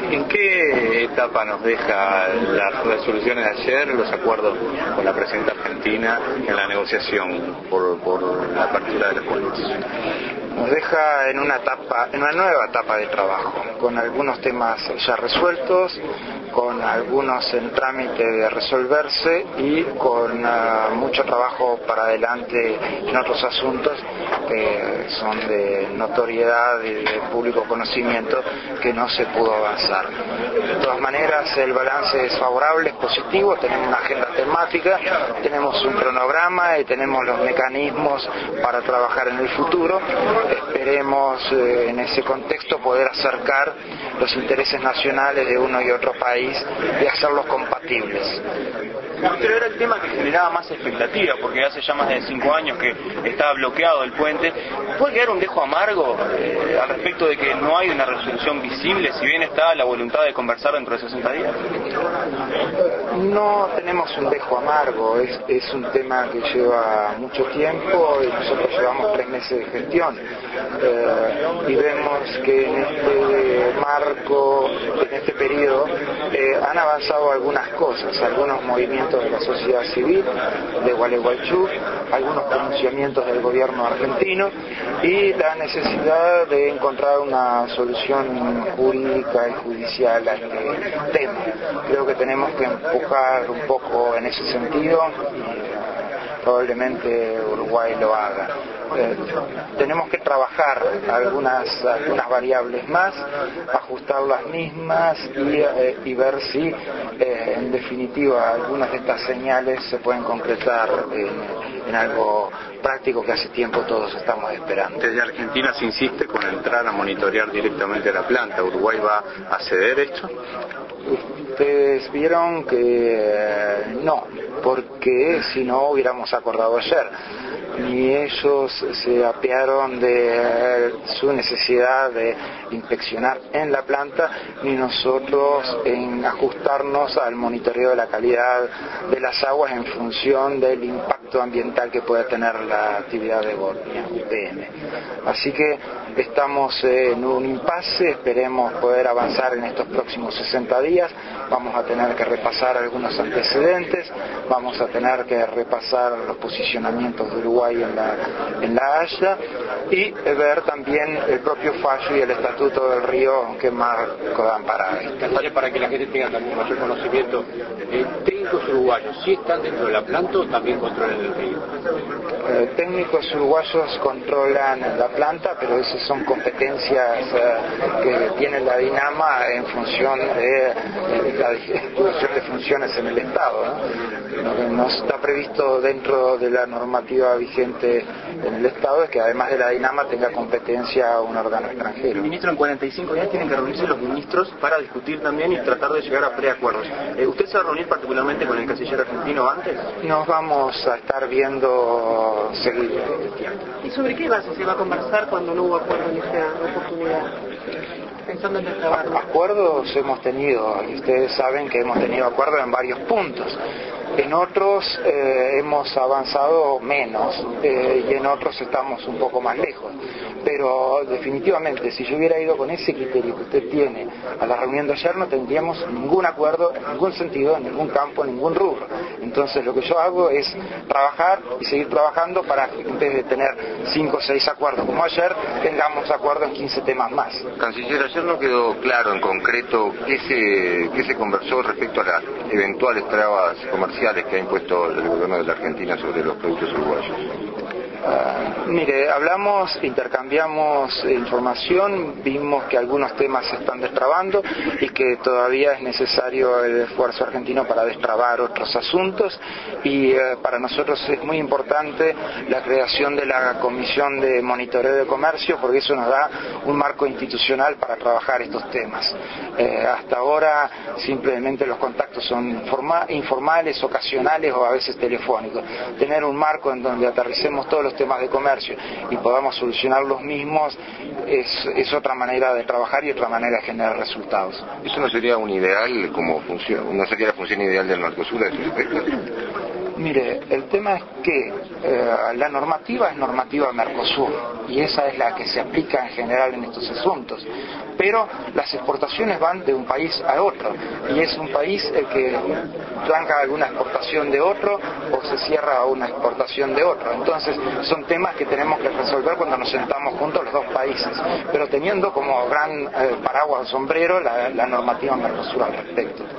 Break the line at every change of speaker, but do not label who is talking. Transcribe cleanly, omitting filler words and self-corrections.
¿En qué etapa nos deja las resoluciones de ayer, los acuerdos con la presidenta argentina en la negociación por la apertura de los puentes?
Nos deja en una nueva etapa de trabajo, con algunos temas ya resueltos, con algunos en trámite de resolverse y con mucho trabajo para adelante en otros asuntos que son de notoriedad y de público conocimiento que no se pudo avanzar. De todas maneras, el balance es favorable, es positivo, tenemos una agenda temática, tenemos un cronograma y tenemos los mecanismos para trabajar en el futuro. Esperemos en ese contexto poder acercar los intereses nacionales de uno y otro país y hacerlos compatibles.
Pero era el tema que generaba más expectativa, porque hace ya más de 5 años que estaba bloqueado el puente. ¿Puede quedar un dejo amargo al respecto de que no hay una resolución visible, si bien está la voluntad de conversar dentro de 60 días?
No tenemos un dejo amargo, es un tema que lleva mucho tiempo y nosotros llevamos 3 meses de gestión. Y vemos que en este marco, en este periodo, han avanzado algunas cosas, algunos movimientos de la sociedad civil, de Gualeguaychú, algunos pronunciamientos del gobierno argentino y la necesidad de encontrar una solución jurídica y judicial a este tema. Creo que tenemos que empujar un poco en ese sentido y probablemente Uruguay lo haga. Tenemos que trabajar algunas variables más, ajustar las mismas y ver si en definitiva algunas de estas señales se pueden concretar en algo práctico que hace tiempo todos estamos esperando.
Desde Argentina se insiste con entrar a monitorear directamente la planta. ¿Uruguay va a ceder esto?
Ustedes vieron que no, porque si no hubiéramos acordado ayer. Ni ellos se apearon de su necesidad de inspeccionar en la planta, ni nosotros en ajustarnos al monitoreo de la calidad de las aguas en función del impacto ambiental que puede tener la actividad de Gornia, UPM. Así que estamos en un impasse, esperemos poder avanzar en estos próximos 60 días, vamos a tener que repasar algunos antecedentes, vamos a tener que repasar los posicionamientos de Uruguay en la Haya y ver también el propio fallo y el estatuto del río que marco dan para esto.
Para que la gente tenga también mayor conocimiento, técnicos uruguayos, ¿sí están dentro de la planta o también controlan el río?
Técnicos uruguayos controlan la planta, pero esas son competencias que tiene la Dinama en función de la distribución de funciones en el Estado, ¿no? No está previsto dentro de la normativa vigente en el Estado es que además de la Dinama tenga competencia un órgano extranjero.
Ministro, en 45 días tienen que reunirse los ministros para discutir también y tratar de llegar a preacuerdos. ¿Usted se va a reunir particularmente con el canciller argentino antes?
Nos vamos a estar viendo seguido el tiempo.
¿Y sobre qué base se va a conversar cuando no hubo acuerdo en esta oportunidad? Pensando en destrabarlo.
Acuerdos hemos tenido, y ustedes saben que hemos tenido acuerdos en varios puntos. En otros hemos avanzado menos y en otros estamos un poco más lejos. Pero definitivamente, si yo hubiera ido con ese criterio que usted tiene a la reunión de ayer, no tendríamos ningún acuerdo, en ningún sentido, en ningún campo, en ningún rubro. Entonces lo que yo hago es trabajar y seguir trabajando para que en vez de tener 5 o 6 acuerdos como ayer, tengamos acuerdos en 15 temas más.
Canciller, ayer no quedó claro en concreto qué se conversó respecto a las eventuales trabas comerciales que ha impuesto el gobierno de la Argentina sobre los productos uruguayos.
Mire, hablamos, intercambiamos información, vimos que algunos temas se están destrabando y que todavía es necesario el esfuerzo argentino para destrabar otros asuntos y para nosotros es muy importante la creación de la Comisión de Monitoreo de Comercio porque eso nos da un marco institucional para trabajar estos temas. Hasta ahora simplemente los contactos son informales, ocasionales o a veces telefónicos. Tener un marco en donde aterricemos todos los temas de comercio y podamos solucionar los mismos es otra manera de trabajar y otra manera de generar resultados.
¿Eso no sería un ideal como función, no sería la función ideal del Mercosur a ese respecto?
Mire, el tema es que la normativa es normativa Mercosur y esa es la que se aplica en general en estos asuntos, pero las exportaciones van de un país a otro y es un país el que tranca alguna exportación de otro o se cierra una exportación de otro. Entonces son temas que tenemos que resolver cuando nos sentamos juntos los dos países, pero teniendo como gran paraguas o sombrero la normativa Mercosur al respecto.